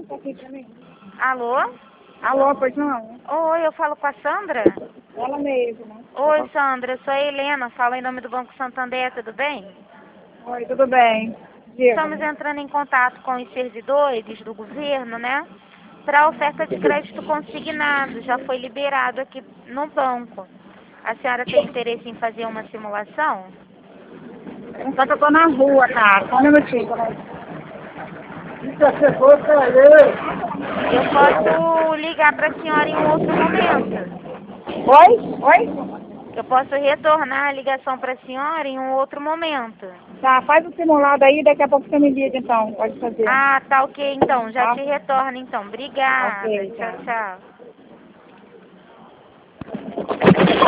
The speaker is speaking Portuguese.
tá aqui pra mim. Alô? Alô, pois não? Oi, eu falo com a Sandra? Ela mesma. Oi, Sandra, eu sou a Helena, falo em nome do Banco Santander, tudo bem? Oi, tudo bem? Diga. Estamos entrando em contato com os servidores do governo, né? Para a oferta de crédito consignado, já foi liberado aqui no banco. A senhora tem interesse em fazer uma simulação? Só que eu tô na rua, tá? Só um minutinho. Eu posso ligar para a senhora em um outro momento. Oi? Oi? Eu posso retornar a ligação para a senhora em um outro momento. Tá, faz o simulado aí, daqui a pouco você me liga então. Pode fazer. Ah, tá ok, então. Já Tá? te retorno, então. Obrigada. Ok, Tchau, tá. tchau.